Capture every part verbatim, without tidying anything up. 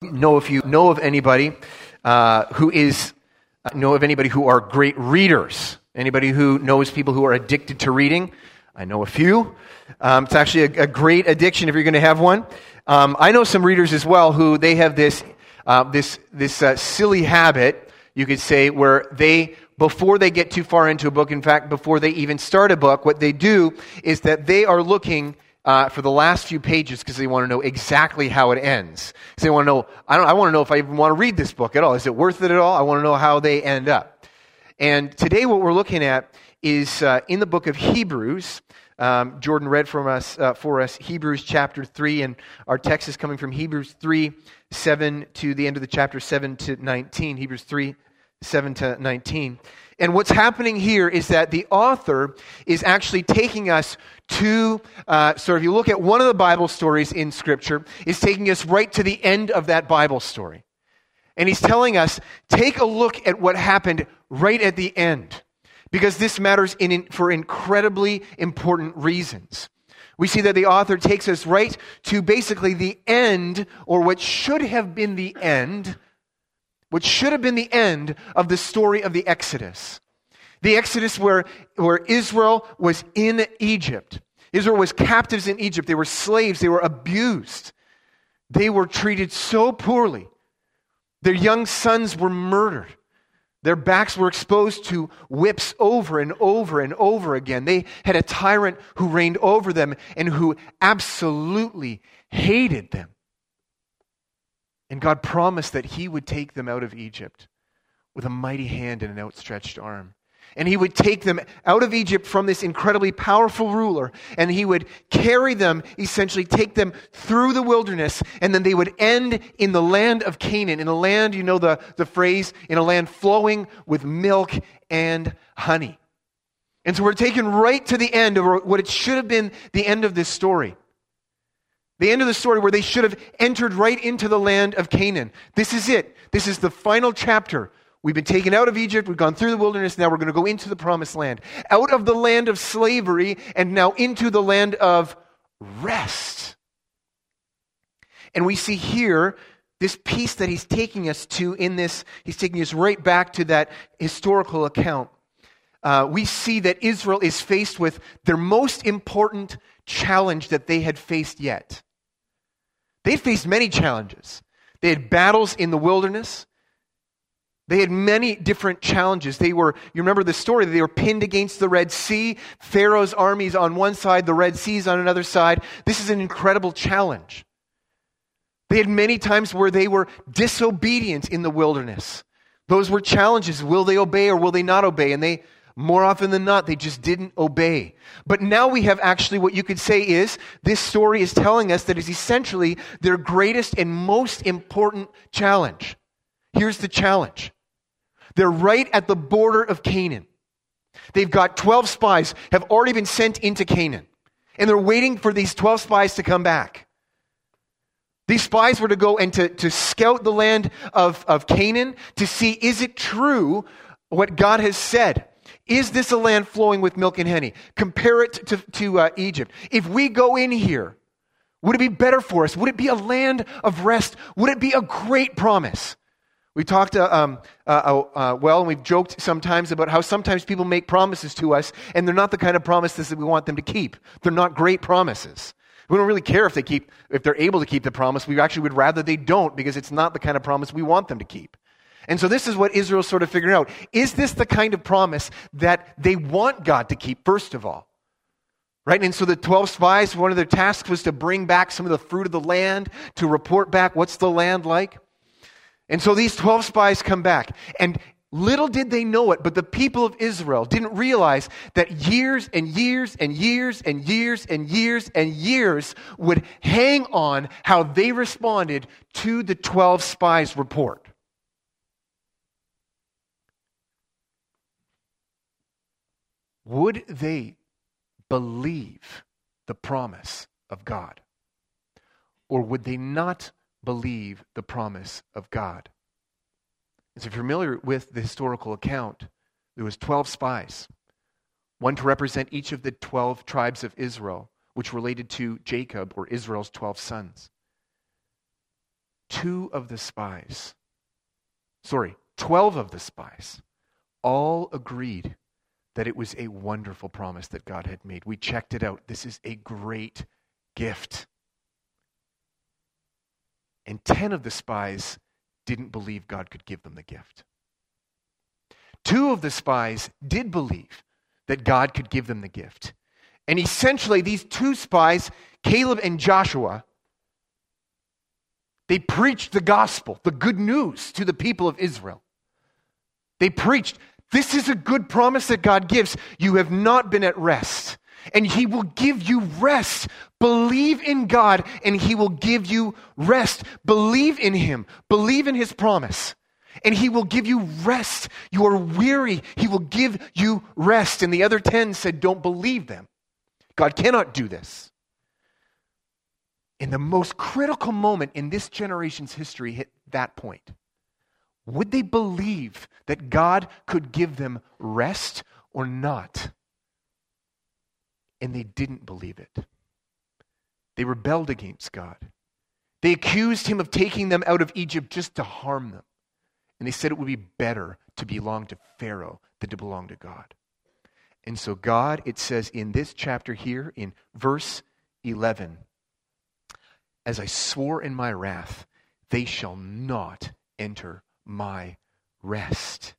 know if you know of anybody uh, who is uh, know of anybody who are great readers. Anybody who knows people who are addicted to reading? I know a few. Um, it's actually a, a great addiction if you're going to have one. Um, I know some readers as well who they have this uh, this this uh, silly habit, you could say, where they, before they get too far into a book, in fact, before they even start a book, what they do is that they are looking Uh, for the last few pages because they want to know exactly how it ends. So they want to know, I don't I want to know if I even want to read this book at all. Is it worth it at all? I want to know how they end up. And today what we're looking at is uh, in the book of Hebrews. Um, Jordan read from us uh, for us Hebrews chapter three, and our text is coming from Hebrews three, seven to the end of the chapter, seven to nineteen. Hebrews three, seven to nineteen. And what's happening here is that the author is actually taking us to, uh, so if you look at one of the Bible stories in Scripture, is taking us right to the end of that Bible story. And he's telling us, take a look at what happened right at the end, because this matters in, in, for incredibly important reasons. We see that the author takes us right to basically the end, or what should have been the end, what should have been the end of the story of the Exodus. The Exodus where, where Israel was in Egypt. Israel was captives in Egypt. They were slaves. They were abused. They were treated so poorly. Their young sons were murdered. Their backs were exposed to whips over and over and over again. They had a tyrant who reigned over them and who absolutely hated them. And God promised that He would take them out of Egypt with a mighty hand and an outstretched arm. And He would take them out of Egypt from this incredibly powerful ruler, and He would carry them, essentially take them through the wilderness, and then they would end in the land of Canaan, in a land, you know the, the phrase, in a land flowing with milk and honey. And so we're taken right to the end of what it should have been the end of this story. The end of the story where they should have entered right into the land of Canaan. This is it. This is the final chapter. We've been taken out of Egypt. We've gone through the wilderness. Now we're going to go into the promised land. Out of the land of slavery and now into the land of rest. And we see here this piece that he's taking us to in this. He's taking us right back to that historical account. Uh, we see that Israel is faced with their most important challenge that they had faced yet. They had faced many challenges. They had battles in the wilderness. They had many different challenges. They were, you remember the story, they were pinned against the Red Sea. Pharaoh's armies on one side, the Red Sea's on another side. This is an incredible challenge. They had many times where they were disobedient in the wilderness. Those were challenges. Will they obey or will they not obey? And they, more often than not, they just didn't obey. But now we have actually what you could say is, this story is telling us that is essentially their greatest and most important challenge. Here's the challenge. They're right at the border of Canaan. They've got twelve spies have already been sent into Canaan. And they're waiting for these twelve spies to come back. These spies were to go and to, to scout the land of, of Canaan to see, is it true what God has said? Is this a land flowing with milk and honey? Compare it to, to uh, Egypt. If we go in here, would it be better for us? Would it be a land of rest? Would it be a great promise? We talked, uh, um, uh, uh, well, and we've joked sometimes about how sometimes people make promises to us, and they're not the kind of promises that we want them to keep. They're not great promises. We don't really care if they keep, if they're able to keep the promise. We actually would rather they don't, because it's not the kind of promise we want them to keep. And so this is what Israel's sort of figuring out. Is this the kind of promise that they want God to keep, first of all? Right? And so the twelve spies, one of their tasks was to bring back some of the fruit of the land, to report back what's the land like. And so these twelve spies come back, and little did they know it, but the people of Israel didn't realize that years and years and years and years and years and years would hang on how they responded to the twelve spies' report. Would they believe the promise of God? Or would they not believe the promise of God? And so if you're familiar with the historical account, there was twelve spies, one to represent each of the twelve tribes of Israel, which related to Jacob, or Israel's twelve sons. two of the spies, sorry, twelve of the spies, all agreed that it was a wonderful promise that God had made. We checked it out. This is a great gift. And ten of the spies didn't believe God could give them the gift. Two of the spies did believe that God could give them the gift. And essentially, these two spies, Caleb and Joshua, they preached the gospel, the good news to the people of Israel. They preached, this is a good promise that God gives. You have not been at rest, and He will give you rest. Believe in God, and He will give you rest. Believe in Him. Believe in His promise, and He will give you rest. You are weary. He will give you rest. And the other ten said, don't believe them. God cannot do this. In the most critical moment in this generation's history hit that point. Would they believe that God could give them rest or not? And they didn't believe it. They rebelled against God. They accused Him of taking them out of Egypt just to harm them. And they said it would be better to belong to Pharaoh than to belong to God. And so God, it says in this chapter here, in verse eleven, as I swore in my wrath, they shall not enter my rest.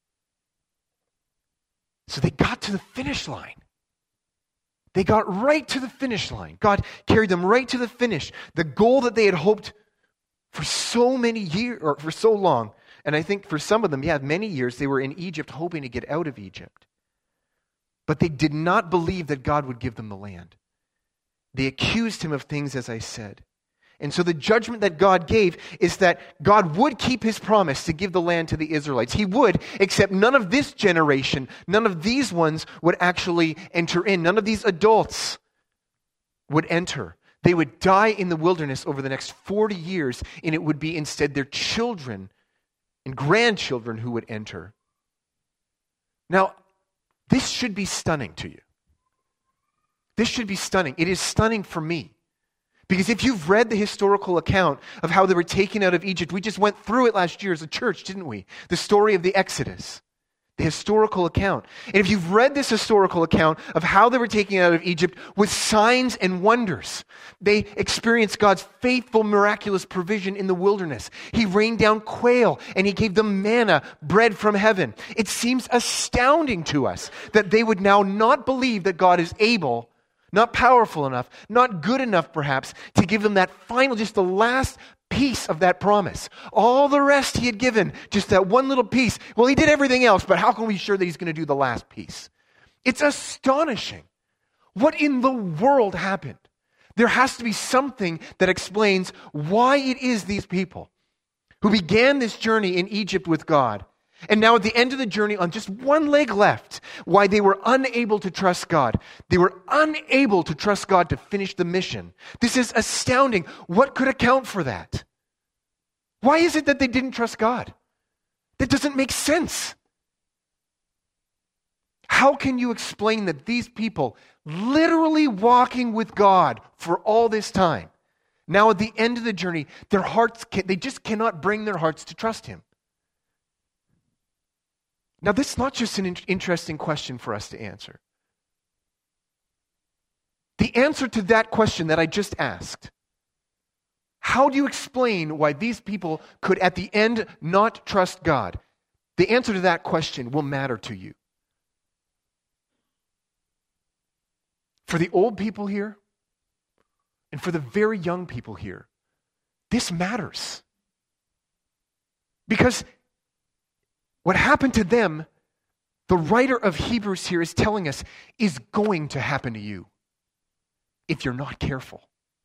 So they got to the finish line. They got right to the finish line. God carried them right to the finish. The goal that they had hoped for so many years, or for so long. And I think for some of them, yeah, many years, they were in Egypt hoping to get out of Egypt. But they did not believe that God would give them the land. They accused Him of things, as I said. And so the judgment that God gave is that God would keep His promise to give the land to the Israelites. He would, except none of this generation, none of these ones would actually enter in. None of these adults would enter. They would die in the wilderness over the next forty years, and it would be instead their children and grandchildren who would enter. Now, this should be stunning to you. This should be stunning. It is stunning for me. Because if you've read the historical account of how they were taken out of Egypt, we just went through it last year as a church, didn't we? The story of the Exodus, the historical account. And if you've read this historical account of how they were taken out of Egypt with signs and wonders, they experienced God's faithful, miraculous provision in the wilderness. He rained down quail and He gave them manna, bread from heaven. It seems astounding to us that they would now not believe that God is able, not powerful enough, not good enough perhaps, to give them that final, just the last piece of that promise. All the rest He had given, just that one little piece. Well, He did everything else, but how can we be sure that He's going to do the last piece? It's astonishing. What in the world happened? There has to be something that explains why it is these people who began this journey in Egypt with God, and now at the end of the journey on just one leg left, why they were unable to trust God. They were unable to trust God to finish the mission. This is astounding. What could account for that? Why is it that they didn't trust God? That doesn't make sense. How can you explain that these people, literally walking with God for all this time, now at the end of the journey, their hearts, can, they just cannot bring their hearts to trust Him? Now, this is not just an in- interesting question for us to answer. The answer to that question that I just asked, how do you explain why these people could at the end not trust God? The answer to that question will matter to you. For the old people here, and for the very young people here, this matters. Because what happened to them, the writer of Hebrews here is telling us, is going to happen to you if you're not careful.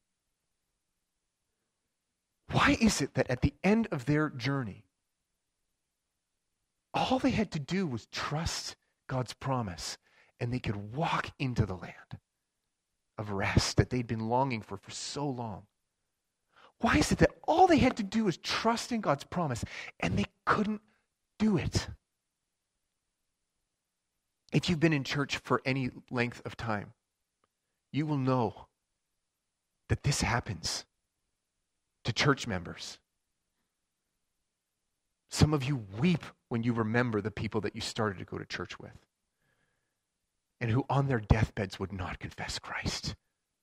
Why is it that at the end of their journey, all they had to do was trust God's promise, and they could walk into the land of rest that they'd been longing for for so long? Why is it that all they had to do was trust in God's promise, and they couldn't do it? If you've been in church for any length of time, you will know that this happens to church members Some of you weep when you remember the people that you started to go to church with and who on their deathbeds would not confess Christ.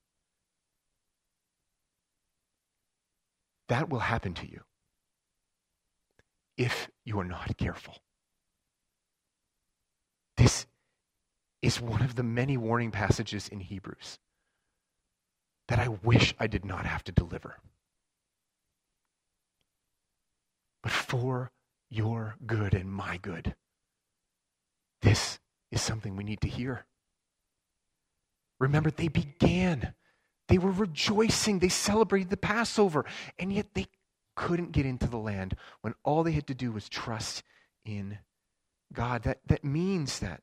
That will happen to you if you are not careful. This is one of the many warning passages in Hebrews that I wish I did not have to deliver. But for your good and my good, this is something we need to hear. Remember, they began. They were rejoicing. They celebrated the Passover. And yet they couldn't get into the land when all they had to do was trust in God. That, that means that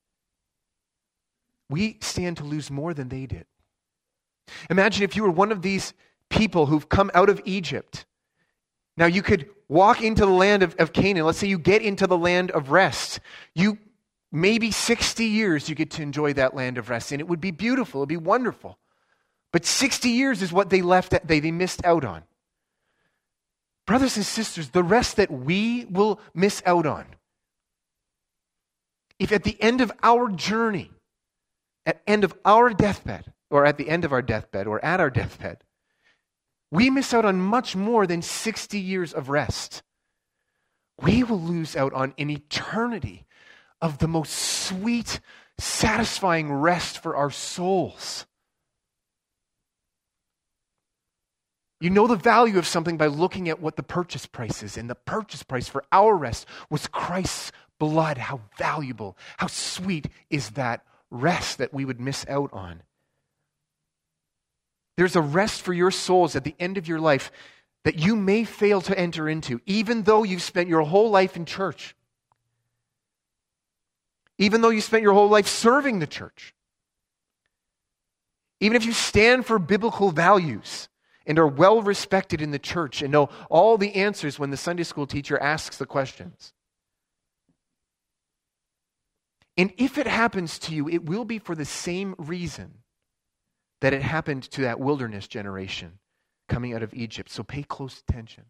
we stand to lose more than they did. Imagine if you were one of these people who've come out of Egypt. Now you could walk into the land of, of Canaan. Let's say you get into the land of rest. You maybe sixty years you get to enjoy that land of rest, and it would be beautiful. It would be wonderful. But sixty years is what they left. They they missed out on. Brothers and sisters, the rest that we will miss out on, if at the end of our journey, at end of our deathbed, or at the end of our deathbed, or at our deathbed, we miss out on much more than sixty years of rest. We will lose out on an eternity of the most sweet, satisfying rest for our souls. You know the value of something by looking at what the purchase price is. And the purchase price for our rest was Christ's blood. How valuable, how sweet is that rest that we would miss out on. There's a rest for your souls at the end of your life that you may fail to enter into, even though you've spent your whole life in church. Even though you spent your whole life serving the church. Even if you stand for biblical values and are well respected in the church and know all the answers when the Sunday school teacher asks the questions. And if it happens to you, it will be for the same reason that it happened to that wilderness generation coming out of Egypt. So pay close attention.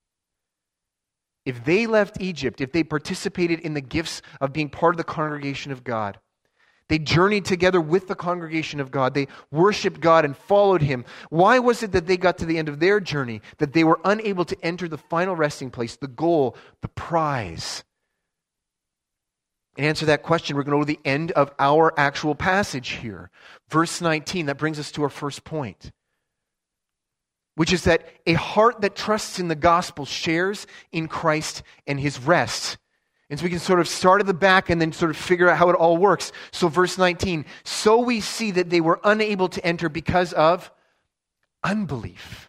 If they left Egypt, if they participated in the gifts of being part of the congregation of God, they journeyed together with the congregation of God, they worshiped God and followed Him, why was it that they got to the end of their journey, that they were unable to enter the final resting place, the goal, the prize? And answer that question, we're going to go to the end of our actual passage here. Verse nineteen, that brings us to our first point, which is that a heart that trusts in the gospel shares in Christ and His rest. And so we can sort of start at the back and then sort of figure out how it all works. So verse nineteen, so we see that they were unable to enter because of unbelief.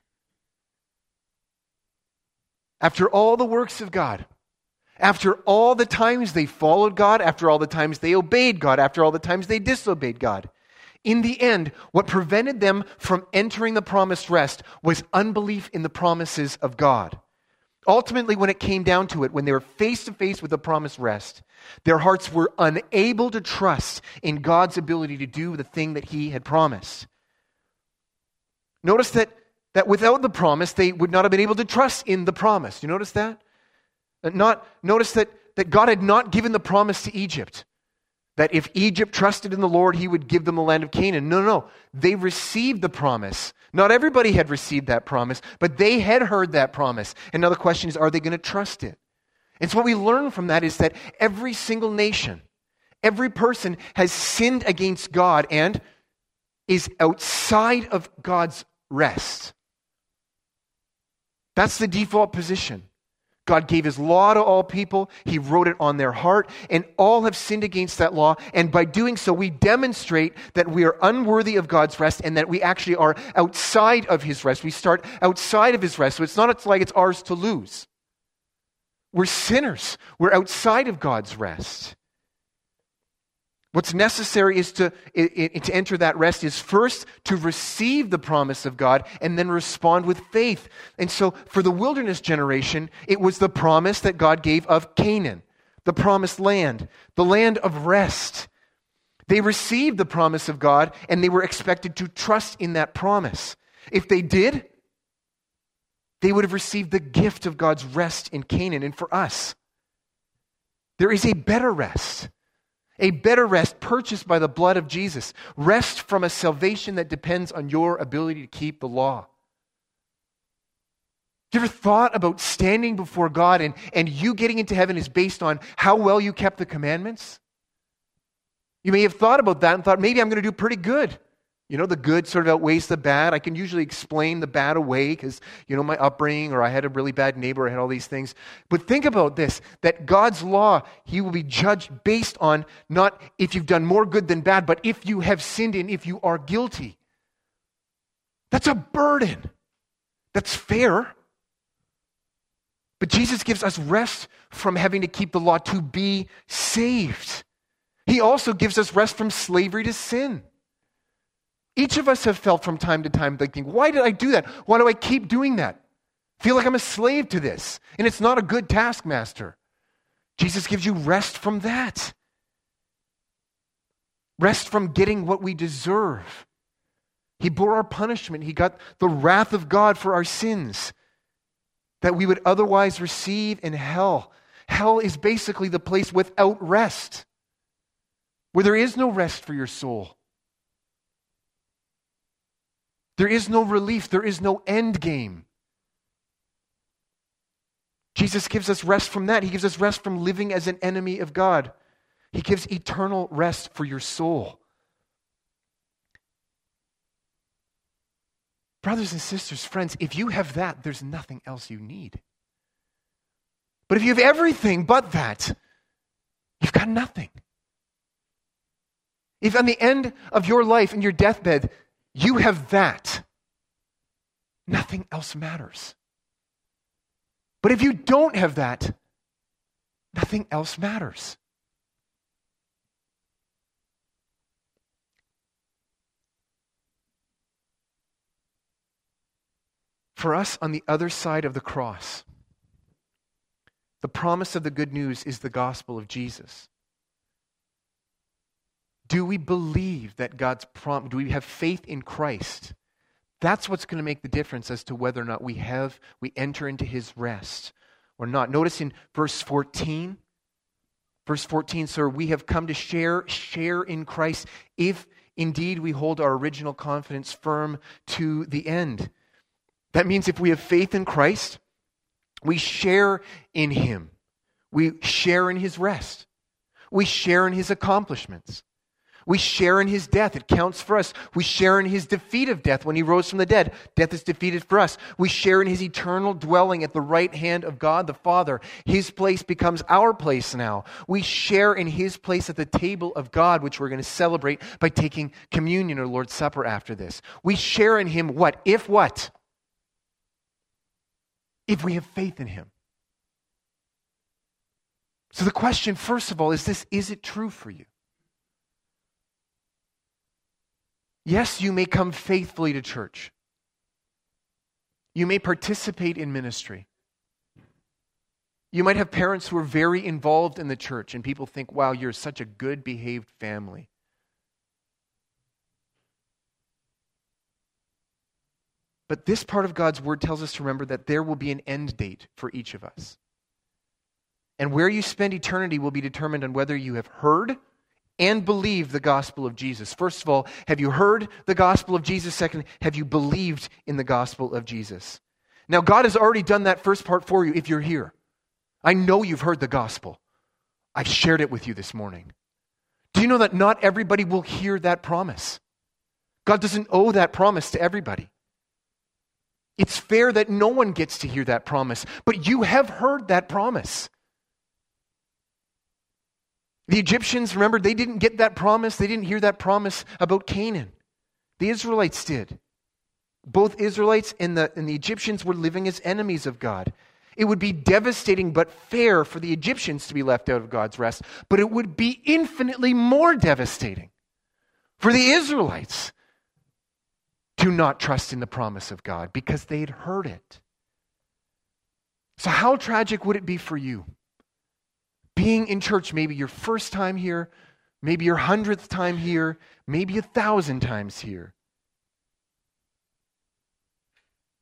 After all the works of God, after all the times they followed God, after all the times they obeyed God, after all the times they disobeyed God, in the end, what prevented them from entering the promised rest was unbelief in the promises of God. Ultimately, when it came down to it, when they were face to face with the promised rest, their hearts were unable to trust in God's ability to do the thing that He had promised. Notice that, that without the promise, they would not have been able to trust in the promise. You notice that? Not, notice that, that God had not given the promise to Egypt. That if Egypt trusted in the Lord, He would give them the land of Canaan. No, no, no. They received the promise. Not everybody had received that promise, but they had heard that promise. And now the question is, are they going to trust it? And so what we learn from that is that every single nation, every person has sinned against God and is outside of God's rest. That's the default position. God gave His law to all people. He wrote it on their heart, and all have sinned against that law. And by doing so, we demonstrate that we are unworthy of God's rest and that we actually are outside of His rest. We start outside of His rest. So it's not it's like it's ours to lose. We're sinners. We're outside of God's rest. What's necessary is to, to enter that rest is first to receive the promise of God and then respond with faith. And so for the wilderness generation, it was the promise that God gave of Canaan, the promised land, the land of rest. They received the promise of God and they were expected to trust in that promise. If they did, they would have received the gift of God's rest in Canaan. And for us, there is a better rest. A better rest purchased by the blood of Jesus. Rest from a salvation that depends on your ability to keep the law. Have you ever thought about standing before God and, and you getting into heaven is based on how well you kept the commandments? You may have thought about that and thought, maybe I'm going to do pretty good. You know, the good sort of outweighs the bad. I can usually explain the bad away because, you know, my upbringing, or I had a really bad neighbor, I had all these things. But think about this, that God's law, He will be judged based on not if you've done more good than bad, but if you have sinned and if you are guilty. That's a burden. That's fair. But Jesus gives us rest from having to keep the law to be saved. He also gives us rest from slavery to sin. Each of us have felt from time to time thinking, why did I do that? Why do I keep doing that? I feel like I'm a slave to this, and it's not a good taskmaster. Jesus gives you rest from that. Rest from getting what we deserve. He bore our punishment. He got the wrath of God for our sins that we would otherwise receive in hell. Hell is basically the place without rest, where there is no rest for your soul. There is no relief. There is no end game. Jesus gives us rest from that. He gives us rest from living as an enemy of God. He gives eternal rest for your soul. Brothers and sisters, friends, if you have that, there's nothing else you need. But if you have everything but that, you've got nothing. If on the end of your life, in your deathbed, you have that, nothing else matters. But if you don't have that, nothing else matters. For us on the other side of the cross, the promise of the good news is the gospel of Jesus. Do we believe that God's prom? Do we have faith in Christ? That's what's going to make the difference as to whether or not we have, we enter into His rest or not. Notice in verse fourteen, verse fourteen, so we have come to share, share in Christ if indeed we hold our original confidence firm to the end. That means if we have faith in Christ, we share in Him. We share in His rest. We share in His accomplishments. We share in His death. It counts for us. We share in His defeat of death when He rose from the dead. Death is defeated for us. We share in His eternal dwelling at the right hand of God the Father. His place becomes our place now. We share in His place at the table of God, which we're going to celebrate by taking communion or Lord's Supper after this. We share in Him what? If what? If we have faith in Him. So the question, first of all, is this: is it true for you? Yes, you may come faithfully to church. You may participate in ministry. You might have parents who are very involved in the church, and people think, wow, you're such a good behaved family. But this part of God's word tells us to remember that there will be an end date for each of us. And where you spend eternity will be determined on whether you have heard and believe the gospel of Jesus. First of all, have you heard the gospel of Jesus? Second, have you believed in the gospel of Jesus? Now, God has already done that first part for you if you're here. I know you've heard the gospel. I've shared it with you this morning. Do you know that not everybody will hear that promise? God doesn't owe that promise to everybody. It's fair that no one gets to hear that promise, but you have heard that promise. The Egyptians, remember, they didn't get that promise. They didn't hear that promise about Canaan. The Israelites did. Both Israelites and the, and the Egyptians were living as enemies of God. It would be devastating but fair for the Egyptians to be left out of God's rest, but it would be infinitely more devastating for the Israelites to not trust in the promise of God because they had heard it. So how tragic would it be for you? Being in church, maybe your first time here, maybe your hundredth time here, maybe a thousand times here.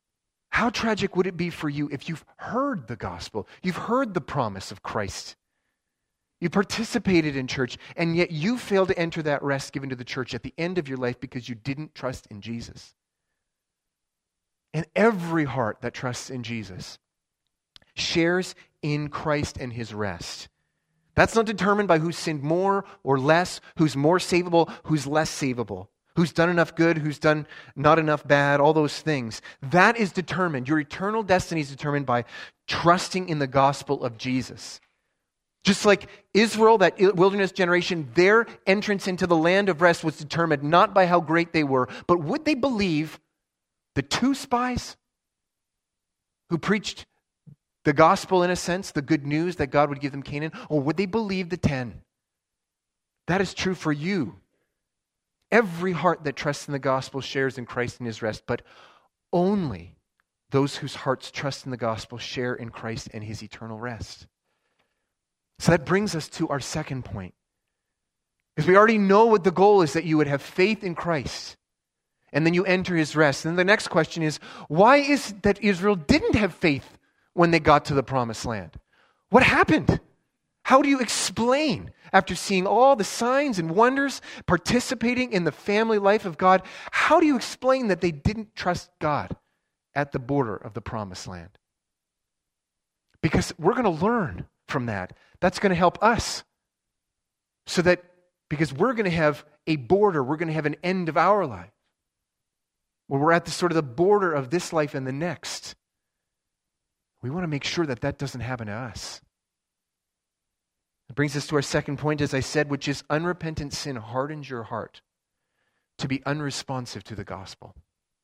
How tragic would it be for you if you've heard the gospel, you've heard the promise of Christ, you participated in church, and yet you failed to enter that rest given to the church at the end of your life because you didn't trust in Jesus. And every heart that trusts in Jesus shares in Christ and his rest. That's not determined by who's sinned more or less, who's more savable, who's less savable, who's done enough good, who's done not enough bad, all those things. That is determined. Your eternal destiny is determined by trusting in the gospel of Jesus. Just like Israel, that wilderness generation, their entrance into the land of rest was determined not by how great they were, but would they believe the two spies who preached the gospel, in a sense, the good news that God would give them Canaan, or would they believe the ten? That is true for you. Every heart that trusts in the gospel shares in Christ and his rest, but only those whose hearts trust in the gospel share in Christ and his eternal rest. So that brings us to our second point. Because we already know what the goal is, that you would have faith in Christ, and then you enter his rest. And the next question is, why is it that Israel didn't have faith when they got to the promised land? What happened? How do you explain, after seeing all the signs and wonders, participating in the family life of God, how do you explain that they didn't trust God at the border of the promised land? Because we're going to learn from that. That's going to help us. So that, because we're going to have a border, we're going to have an end of our life, where we're at the sort of the border of this life and the next. We want to make sure that that doesn't happen to us. It brings us to our second point, as I said, which is unrepentant sin hardens your heart to be unresponsive to the gospel.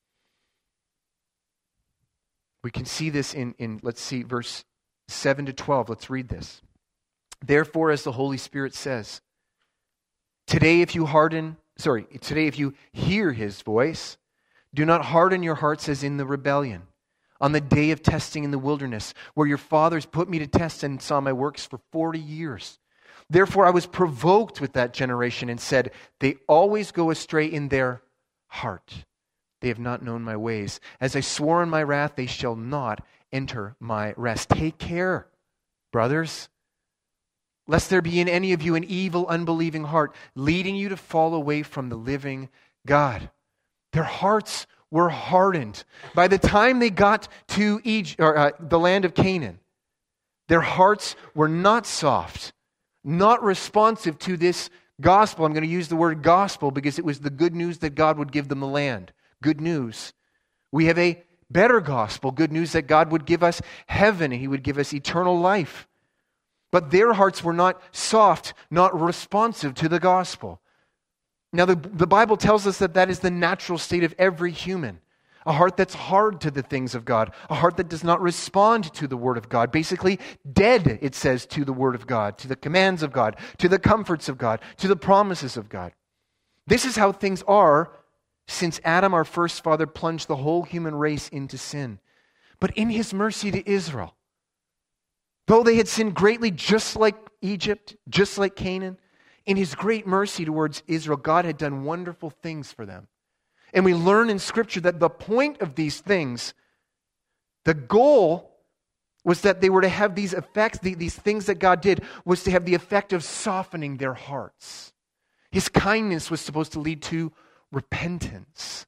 We can see this in, in let's see, verse seven to twelve. Let's read this. Therefore, as the Holy Spirit says, today if you harden, sorry, today if you hear his voice, do not harden your hearts as in the rebellion, on the day of testing in the wilderness, where your fathers put me to test and saw my works for forty years. Therefore I was provoked with that generation and said, they always go astray in their heart. They have not known my ways. As I swore in my wrath, they shall not enter my rest. Take care, brothers, lest there be in any of you an evil, unbelieving heart, leading you to fall away from the living God. Their hearts were hardened. By the time they got to Egypt, or uh, the land of Canaan, their hearts were not soft, not responsive to this gospel. I'm going to use the word gospel because it was the good news that God would give them the land. Good news. We have a better gospel, good news that God would give us heaven and he would give us eternal life. But their hearts were not soft, not responsive to the gospel. Now, the, the Bible tells us that that is the natural state of every human. A heart that's hard to the things of God. A heart that does not respond to the Word of God. Basically, dead, it says, to the Word of God, to the commands of God, to the comforts of God, to the promises of God. This is how things are since Adam, our first father, plunged the whole human race into sin. But in his mercy to Israel, though they had sinned greatly, just like Egypt, just like Canaan, in his great mercy towards Israel, God had done wonderful things for them. And we learn in Scripture that the point of these things, the goal was that they were to have these effects, these things that God did, was to have the effect of softening their hearts. His kindness was supposed to lead to repentance.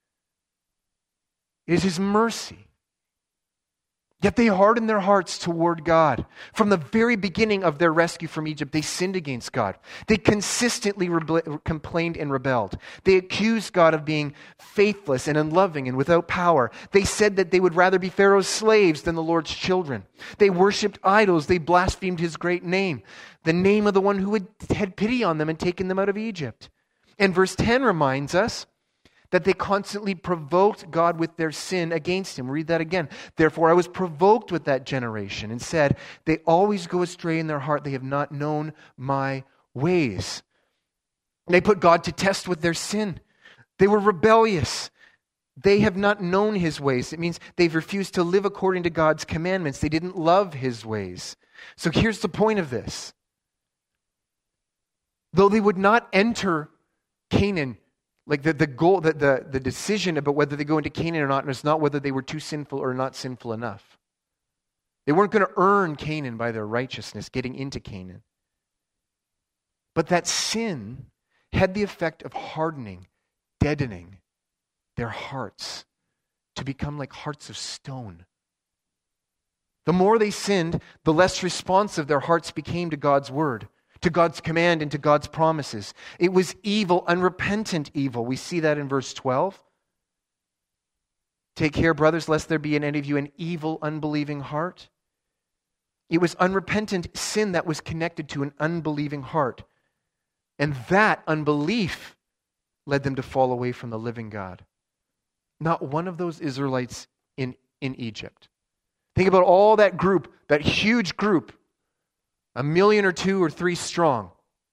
It is his mercy. Yet they hardened their hearts toward God. From the very beginning of their rescue from Egypt, they sinned against God. They consistently rebe- complained and rebelled. They accused God of being faithless and unloving and without power. They said that they would rather be Pharaoh's slaves than the Lord's children. They worshipped idols. They blasphemed his great name, the name of the one who had had pity on them and taken them out of Egypt. And verse ten reminds us that they constantly provoked God with their sin against him. Read that again. Therefore I was provoked with that generation and said, they always go astray in their heart. They have not known my ways. And they put God to test with their sin. They were rebellious. They have not known his ways. It means they've refused to live according to God's commandments. They didn't love his ways. So here's the point of this. Though they would not enter Canaan Like the, the goal, the, the, the decision about whether they go into Canaan or not was not whether they were too sinful or not sinful enough. They weren't going to earn Canaan by their righteousness, getting into Canaan. But that sin had the effect of hardening, deadening their hearts to become like hearts of stone. The more they sinned, the less responsive their hearts became to God's word, to God's command, and to God's promises. It was evil, unrepentant evil. We see that in verse twelve. Take care, brothers, lest there be in any of you an evil, unbelieving heart. It was unrepentant sin that was connected to an unbelieving heart. And that unbelief led them to fall away from the living God. Not one of those Israelites in, in Egypt. Think about all that group, that huge group, a million or two or three strong.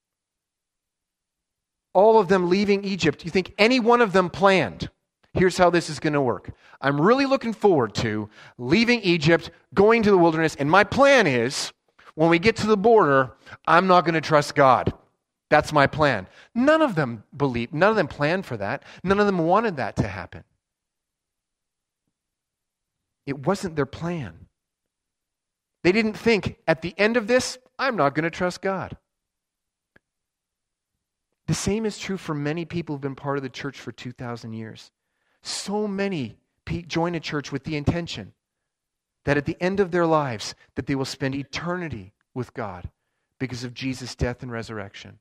All of them leaving Egypt. You think any one of them planned, here's how this is going to work. I'm really looking forward to leaving Egypt, going to the wilderness, and my plan is, when we get to the border, I'm not going to trust God. That's my plan. None of them believed, none of them planned for that. None of them wanted that to happen. It wasn't their plan. They didn't think, at the end of this, I'm not going to trust God. The same is true for many people who've been part of the church for two thousand years. So many join a church with the intention that at the end of their lives, that they will spend eternity with God because of Jesus' death and resurrection.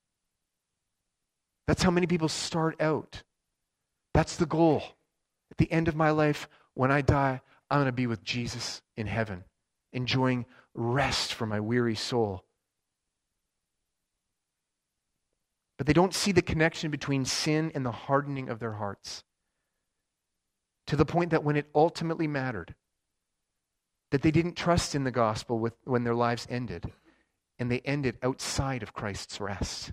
That's how many people start out. That's the goal. At the end of my life, when I die, I'm going to be with Jesus in heaven, enjoying rest for my weary soul. But they don't see the connection between sin and the hardening of their hearts, to the point that when it ultimately mattered, that they didn't trust in the gospel with, when their lives ended, and they ended outside of Christ's rest.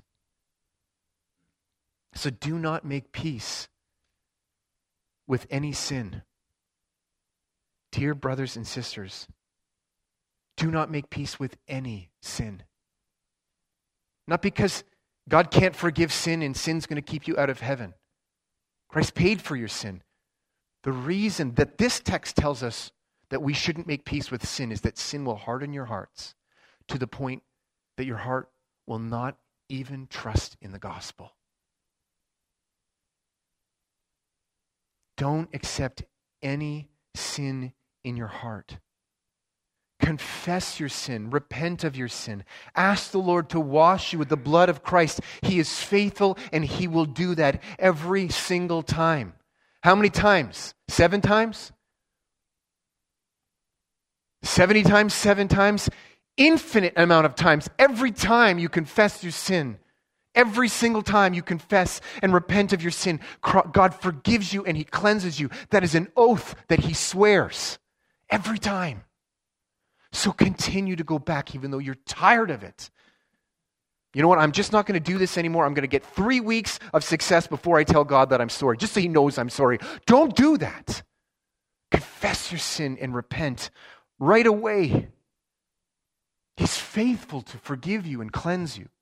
So do not make peace with any sin. Dear brothers and sisters, do not make peace with any sin. Not because God can't forgive sin and sin's going to keep you out of heaven. Christ paid for your sin. The reason that this text tells us that we shouldn't make peace with sin is that sin will harden your hearts to the point that your heart will not even trust in the gospel. Don't accept any sin in your heart. Confess your sin. Repent of your sin. Ask the Lord to wash you with the blood of Christ. He is faithful and He will do that every single time. How many times? Seven times? Seventy times? Seven times? Infinite amount of times. Every time you confess your sin, every single time you confess and repent of your sin, God forgives you and He cleanses you. That is an oath that He swears every time. So continue to go back even though you're tired of it. You know what? I'm just not going to do this anymore. I'm going to get three weeks of success before I tell God that I'm sorry, just so He knows I'm sorry. Don't do that. Confess your sin and repent right away. He's faithful to forgive you and cleanse you.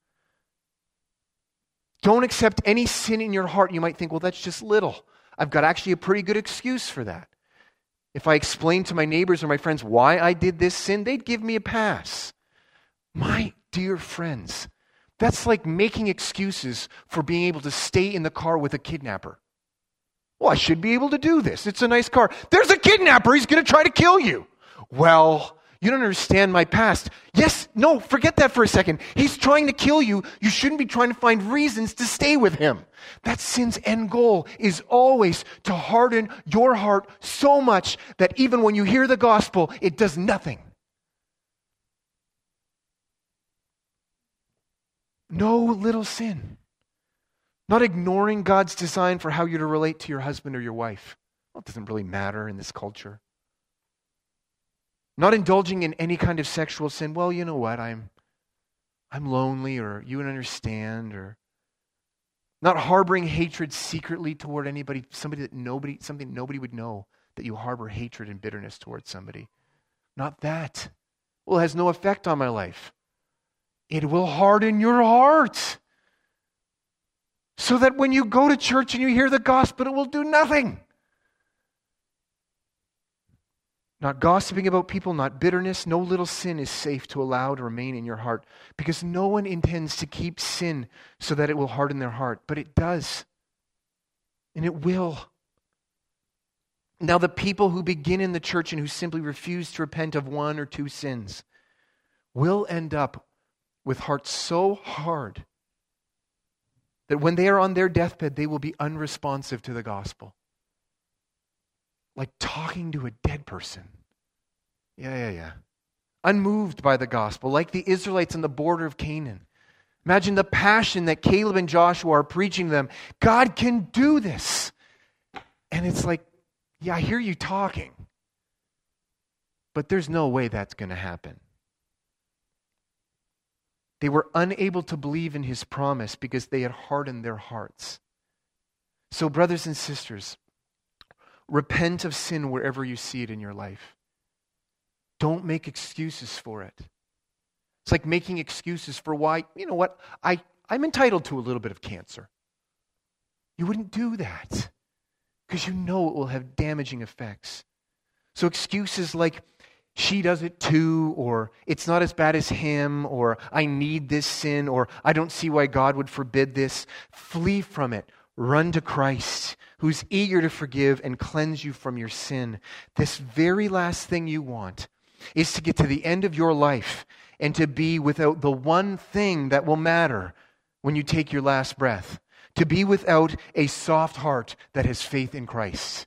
Don't accept any sin in your heart. You might think, well, that's just little. I've got actually a pretty good excuse for that. If I explain to my neighbors or my friends why I did this sin, they'd give me a pass. My dear friends, that's like making excuses for being able to stay in the car with a kidnapper. Well, I should be able to do this. It's a nice car. There's a kidnapper. He's going to try to kill you. Well, you don't understand my past. Yes, no, forget that for a second. He's trying to kill you. You shouldn't be trying to find reasons to stay with him. That sin's end goal is always to harden your heart so much that even when you hear the gospel, it does nothing. No little sin. Not ignoring God's design for how you're to relate to your husband or your wife. Well, it doesn't really matter in this culture. Not indulging in any kind of sexual sin. Well, you know what, I'm I'm lonely, or you would understand, or not harboring hatred secretly toward anybody, somebody that nobody, something nobody would know, that you harbor hatred and bitterness towards somebody. Not that. Well, it has no effect on my life. It will harden your heart. So that when you go to church and you hear the gospel, it will do nothing. Not gossiping about people, not bitterness. No little sin is safe to allow to remain in your heart, because no one intends to keep sin so that it will harden their heart, but it does. And it will. Now, the people who begin in the church and who simply refuse to repent of one or two sins will end up with hearts so hard that when they are on their deathbed, they will be unresponsive to the gospel. Like talking to a dead person. Yeah, yeah, yeah. Unmoved by the gospel, like the Israelites on the border of Canaan. Imagine the passion that Caleb and Joshua are preaching to them. God can do this. And it's like, yeah, I hear you talking, but there's no way that's going to happen. They were unable to believe in his promise because they had hardened their hearts. So, brothers and sisters, repent of sin wherever you see it in your life. Don't make excuses for it. It's like making excuses for why, you know what, I, I'm entitled to a little bit of cancer. You wouldn't do that because you know it will have damaging effects. So excuses like, she does it too, or it's not as bad as him, or I need this sin, or I don't see why God would forbid this. Flee from it. Run to Christ, who's eager to forgive and cleanse you from your sin. This very last thing you want is to get to the end of your life and to be without the one thing that will matter when you take your last breath. To be without a soft heart that has faith in Christ.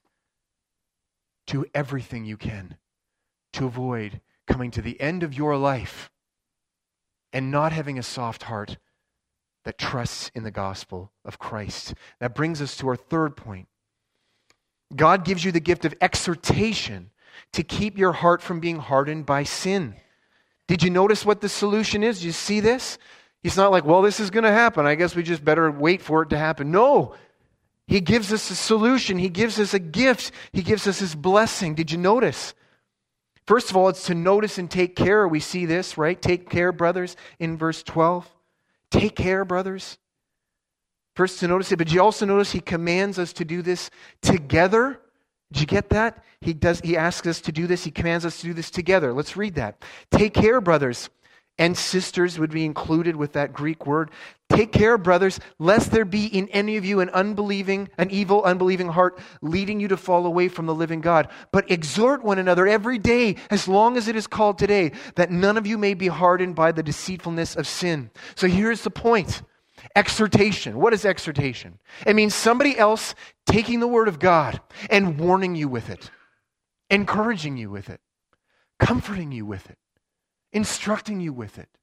Do everything you can to avoid coming to the end of your life and not having a soft heart that trusts in the gospel of Christ. That brings us to our third point. God gives you the gift of exhortation to keep your heart from being hardened by sin. Did you notice what the solution is? You see this? He's not like, well, this is going to happen. I guess we just better wait for it to happen. No. He gives us a solution. He gives us a gift. He gives us his blessing. Did you notice? First of all, it's to notice and take care. We see this, right? Take care, brothers, in verse twelve. Take care, brothers. First to notice it, but you also notice he commands us to do this together. Did you get that? He does. He asks us to do this. He commands us to do this together. Let's read that. Take care, brothers and sisters would be included with that Greek word. Take care, brothers, lest there be in any of you an unbelieving, an evil, unbelieving heart leading you to fall away from the living God. But exhort one another every day, as long as it is called today, that none of you may be hardened by the deceitfulness of sin. So here's the point. Exhortation. What is exhortation? It means somebody else taking the word of God and warning you with it, encouraging you with it, comforting you with it, instructing you with it,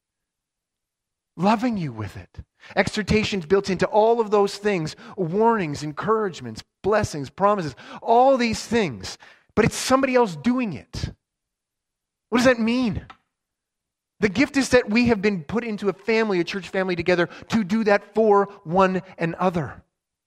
loving you with it. Exhortation's built into all of those things, warnings, encouragements, blessings, promises, all these things. But it's somebody else doing it. What does that mean? The gift is that we have been put into a family, a church family together to do that for one another.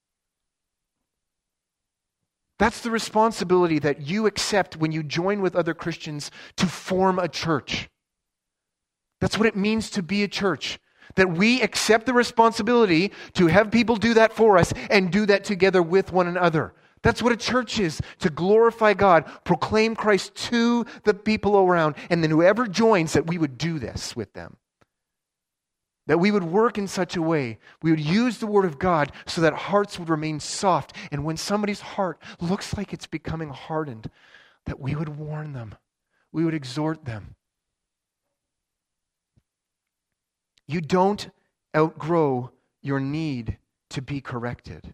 That's the responsibility that you accept when you join with other Christians to form a church. That's what it means to be a church. That we accept the responsibility to have people do that for us and do that together with one another. That's what a church is, to glorify God, proclaim Christ to the people around, and then whoever joins, that we would do this with them. That we would work in such a way, we would use the word of God so that hearts would remain soft, and when somebody's heart looks like it's becoming hardened, that we would warn them, we would exhort them. You don't outgrow your need to be corrected.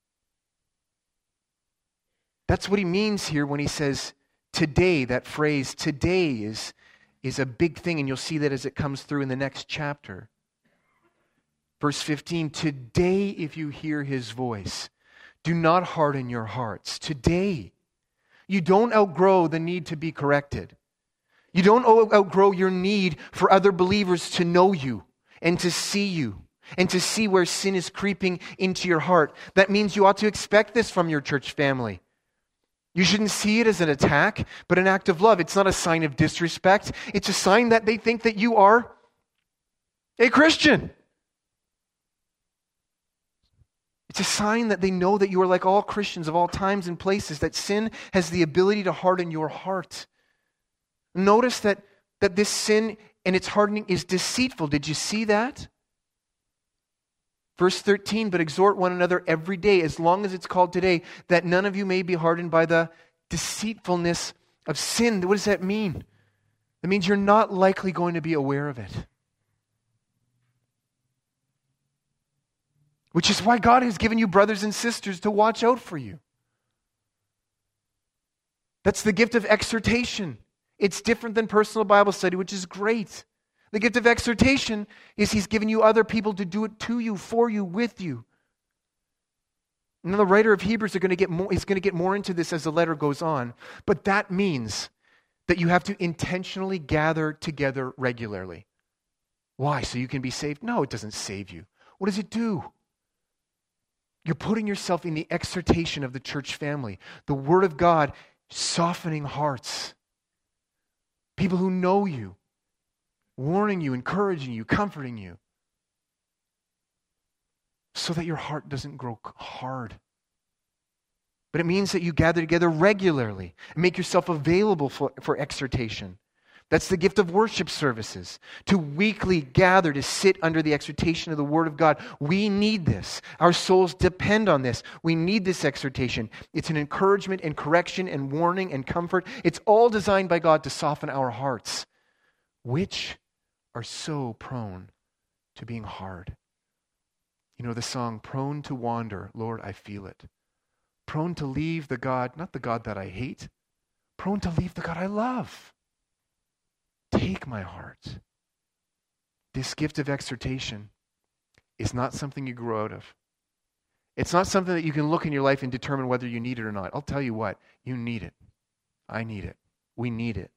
That's what he means here when he says today. That phrase today is, is a big thing, and you'll see that as it comes through in the next chapter. Verse fifteen, today if you hear his voice, do not harden your hearts. Today. You don't outgrow the need to be corrected. You don't outgrow your need for other believers to know you and to see you and to see where sin is creeping into your heart. That means you ought to expect this from your church family. You shouldn't see it as an attack, but an act of love. It's not a sign of disrespect. It's a sign that they think that you are a Christian. It's a sign that they know that you are like all Christians of all times and places, that sin has the ability to harden your heart. Notice that, that this sin and its hardening is deceitful. Did you see that? Verse thirteen, but exhort one another every day, as long as it's called today, that none of you may be hardened by the deceitfulness of sin. What does that mean? That means you're not likely going to be aware of it. Which is why God has given you brothers and sisters to watch out for you. That's the gift of exhortation. It's different than personal Bible study, which is great. The gift of exhortation is He's given you other people to do it to you, for you, with you. And the writer of Hebrews are going to get more, is going to get more into this as the letter goes on. But that means that you have to intentionally gather together regularly. Why? So you can be saved? No, it doesn't save you. What does it do? You're putting yourself in the exhortation of the church family. The Word of God softening hearts. People who know you, warning you, encouraging you, comforting you. So that your heart doesn't grow hard. But it means that you gather together regularly and make yourself available for, for exhortation. That's the gift of worship services. To weekly gather to sit under the exhortation of the Word of God. We need this. Our souls depend on this. We need this exhortation. It's an encouragement and correction and warning and comfort. It's all designed by God to soften our hearts, which are so prone to being hard. You know the song, prone to wander, Lord, I feel it. Prone to leave the God, not the God that I hate, prone to leave the God I love. Take my heart. This gift of exhortation is not something you grow out of. It's not something that you can look in your life and determine whether you need it or not. I'll tell you what, you need it. I need it. We need it.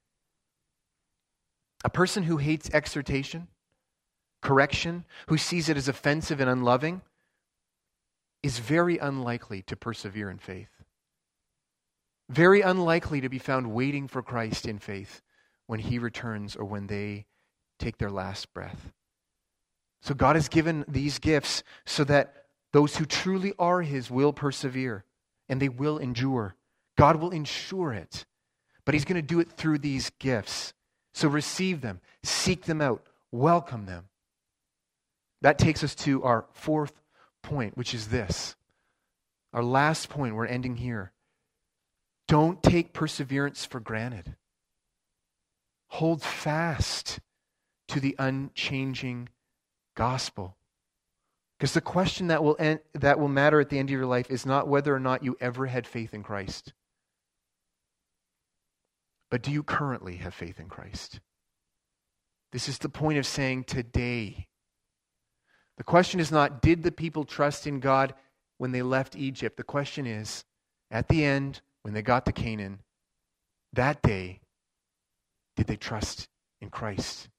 A person who hates exhortation, correction, who sees it as offensive and unloving, is very unlikely to persevere in faith. Very unlikely to be found waiting for Christ in faith when He returns or when they take their last breath. So God has given these gifts so that those who truly are His will persevere and they will endure. God will ensure it, but He's going to do it through these gifts. So receive them, seek them out, welcome them. That takes us to our fourth point, which is this. Our last point, we're ending here. Don't take perseverance for granted. Hold fast to the unchanging gospel. Because the question that will end, that will matter at the end of your life is not whether or not you ever had faith in Christ, but do you currently have faith in Christ? This is the point of saying today. The question is not, did the people trust in God when they left Egypt? The question is, at the end, when they got to Canaan, that day, did they trust in Christ?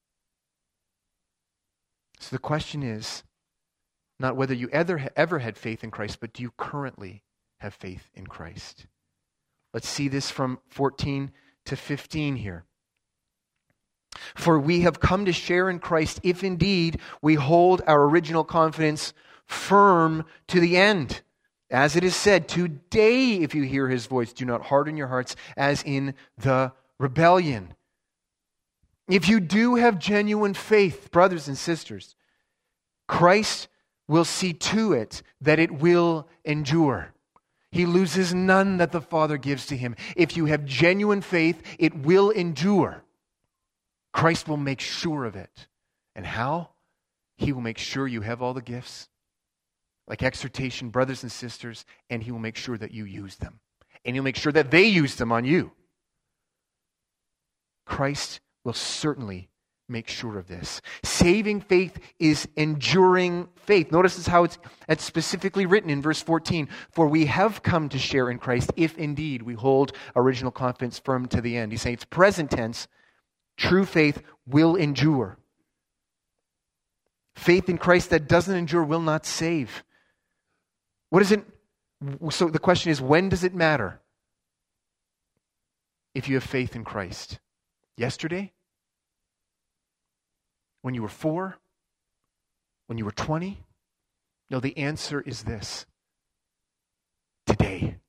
So the question is, not whether you ever, ever had faith in Christ, but do you currently have faith in Christ? Let's see this from fourteen to fifteen here. For we have come to share in Christ if indeed we hold our original confidence firm to the end. As it is said, today if you hear His voice, do not harden your hearts as in the rebellion. If you do have genuine faith, brothers and sisters, Christ will see to it that it will endure. He loses none that the Father gives to Him. If you have genuine faith, it will endure. Christ will make sure of it. And how? He will make sure you have all the gifts, like exhortation, brothers and sisters, and He will make sure that you use them. And He'll make sure that they use them on you. Christ will certainly make sure of this. Saving faith is enduring faith. Notice this how it's, it's specifically written in verse fourteen. For we have come to share in Christ if indeed we hold original confidence firm to the end. He's saying it's present tense. True faith will endure. Faith in Christ that doesn't endure will not save. What is it? So the question is, when does it matter if you have faith in Christ? Yesterday? When you were four? When you were twenty? No, the answer is this. Today.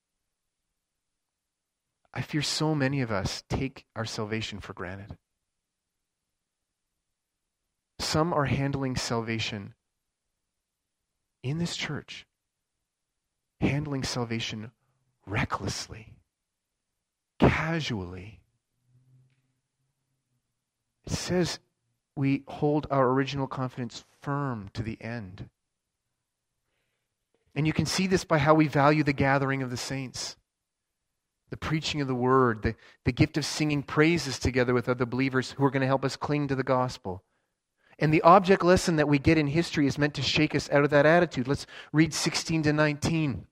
I fear so many of us take our salvation for granted. Some are handling salvation in this church, handling salvation recklessly, casually. It says we hold our original confidence firm to the end. And you can see this by how we value the gathering of the saints, the preaching of the word, the, the gift of singing praises together with other believers who are going to help us cling to the gospel. And the object lesson that we get in history is meant to shake us out of that attitude. Let's read sixteen to nineteen.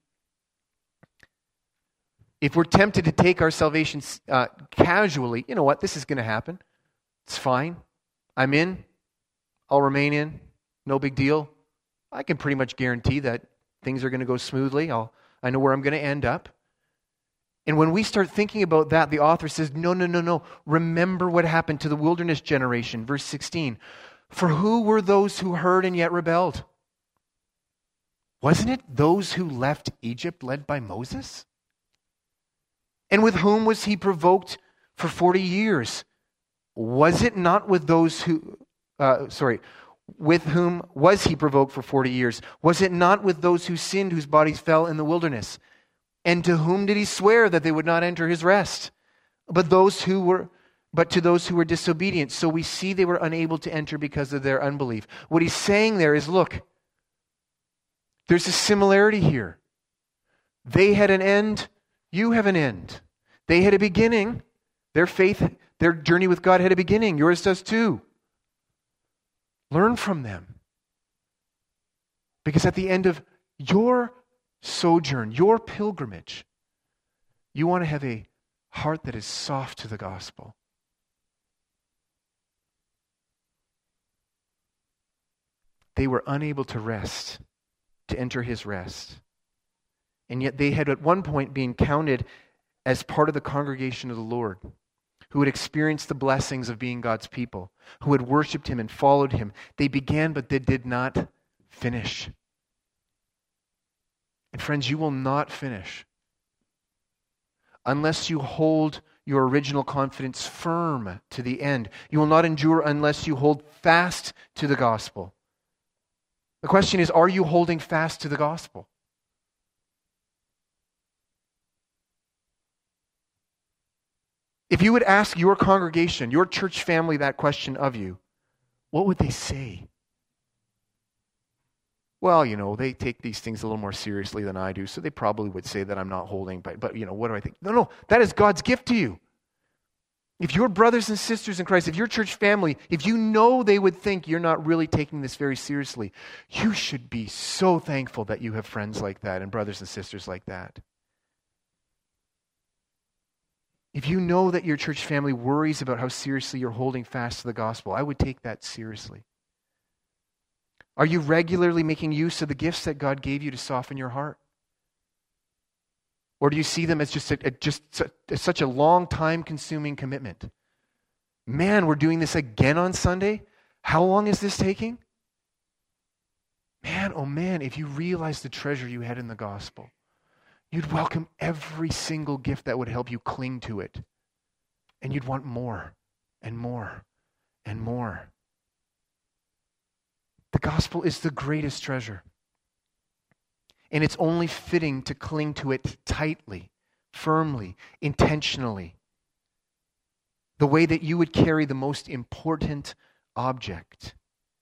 If we're tempted to take our salvation uh, casually, you know what? This is going to happen. It's fine. I'm in. I'll remain in. No big deal. I can pretty much guarantee that things are going to go smoothly. I'll, I know where I'm going to end up. And when we start thinking about that, the author says, no, no, no, no. Remember what happened to the wilderness generation. Verse sixteen. For who were those who heard and yet rebelled? Wasn't it those who left Egypt led by Moses? And with whom was he provoked for forty years? Was it not with those who, uh, sorry, with whom was he provoked for forty years? Was it not with those who sinned, whose bodies fell in the wilderness? And to whom did he swear that they would not enter his rest? But those who were, but to those who were disobedient. So we see they were unable to enter because of their unbelief. What he's saying there is, look, there's a similarity here. They had an end, you have an end. They had a beginning. Their faith, their journey with God had a beginning. Yours does too. Learn from them. Because at the end of your sojourn, your pilgrimage, you want to have a heart that is soft to the gospel. They were unable to rest, to enter his rest. And yet they had at one point been counted as part of the congregation of the Lord, who had experienced the blessings of being God's people, who had worshipped him and followed him. They began, but they did not finish. And friends, you will not finish unless you hold your original confidence firm to the end. You will not endure unless you hold fast to the gospel. The question is, are you holding fast to the gospel? If you would ask your congregation, your church family, that question of you, what would they say? Well, you know, they take these things a little more seriously than I do, so they probably would say that I'm not holding, but, but you know, what do I think? No, no, that is God's gift to you. If your brothers and sisters in Christ, if your church family, if you know they would think you're not really taking this very seriously, you should be so thankful that you have friends like that and brothers and sisters like that. If you know that your church family worries about how seriously you're holding fast to the gospel, I would take that seriously. Are you regularly making use of the gifts that God gave you to soften your heart? Or do you see them as just, a, a, just a, such a long time consuming commitment? Man, we're doing this again on Sunday? How long is this taking? Man, oh man, if you realize the treasure you had in the gospel, you'd welcome every single gift that would help you cling to it. And you'd want more and more and more. The gospel is the greatest treasure. And it's only fitting to cling to it tightly, firmly, intentionally. The way that you would carry the most important object.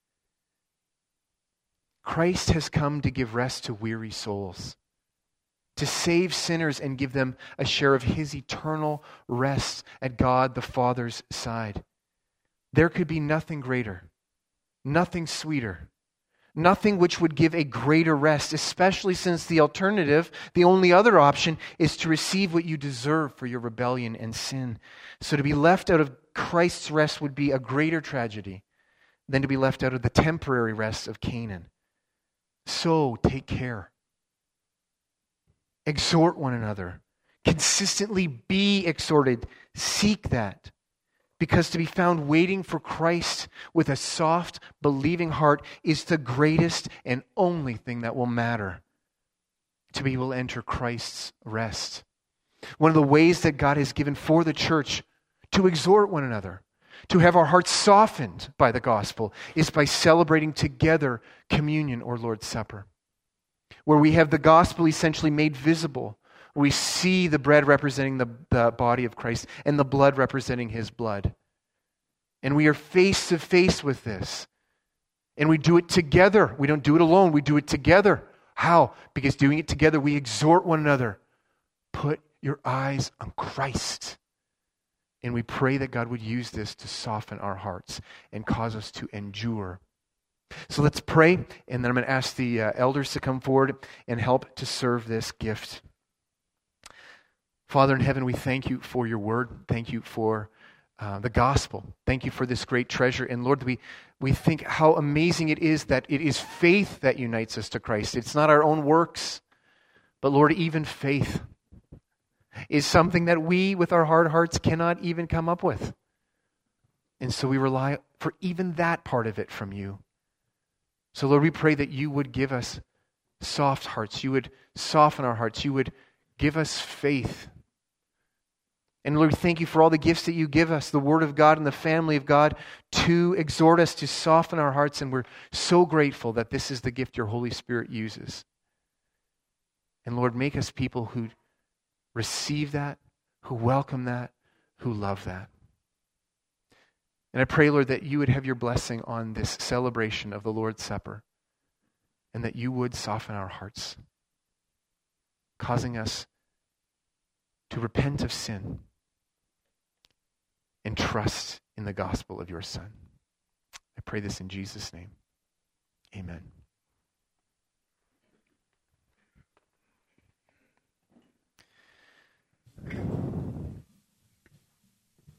Christ has come to give rest to weary souls, to save sinners and give them a share of his eternal rest at God the Father's side. There could be nothing greater, nothing sweeter, nothing which would give a greater rest, especially since the alternative, the only other option, is to receive what you deserve for your rebellion and sin. So to be left out of Christ's rest would be a greater tragedy than to be left out of the temporary rest of Canaan. So take care. Exhort one another. Consistently be exhorted. Seek that. Because to be found waiting for Christ with a soft, believing heart is the greatest and only thing that will matter. To be able to enter Christ's rest. One of the ways that God has given for the church to exhort one another, to have our hearts softened by the gospel, is by celebrating together communion or Lord's Supper, where we have the gospel essentially made visible. We see the bread representing the, the body of Christ and the blood representing his blood. And we are face to face with this. And we do it together. We don't do it alone. We do it together. How? Because doing it together, we exhort one another. Put your eyes on Christ. And we pray that God would use this to soften our hearts and cause us to endure. So let's pray, and then I'm going to ask the uh, elders to come forward and help to serve this gift. Father in heaven, we thank you for your word. Thank you for uh, the gospel. Thank you for this great treasure. And Lord, we, we think how amazing it is that it is faith that unites us to Christ. It's not our own works, but Lord, even faith is something that we, with our hard hearts, cannot even come up with. And so we rely for even that part of it from you. So Lord, we pray that you would give us soft hearts. You would soften our hearts. You would give us faith. And Lord, thank you for all the gifts that you give us, the Word of God and the family of God, to exhort us, to soften our hearts. And we're so grateful that this is the gift your Holy Spirit uses. And Lord, make us people who receive that, who welcome that, who love that. And I pray, Lord, that you would have your blessing on this celebration of the Lord's Supper, and that you would soften our hearts, causing us to repent of sin and trust in the gospel of your Son. I pray this in Jesus' name. Amen.